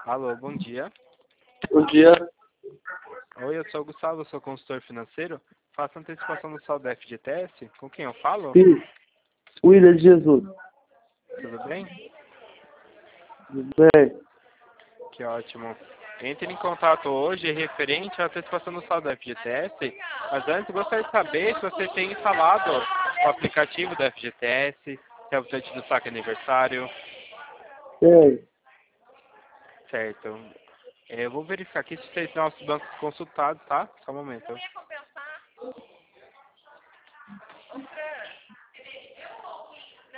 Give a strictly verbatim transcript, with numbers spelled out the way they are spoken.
Alô, bom dia. Bom dia. Oi, eu sou o Gustavo, sou consultor financeiro. Faço antecipação do saldo da F G T S. Com quem eu falo? Sim. William de Jesus. Tudo bem? Tudo bem? Que ótimo. Entre em contato hoje referente à antecipação do saldo da F G T S. Mas antes, gostaria de saber se você tem instalado o aplicativo da F G T S, se é o site do saque aniversário. Tem. Certo. Eu vou verificar aqui se tem nossos bancos consultados, tá? Só um momento.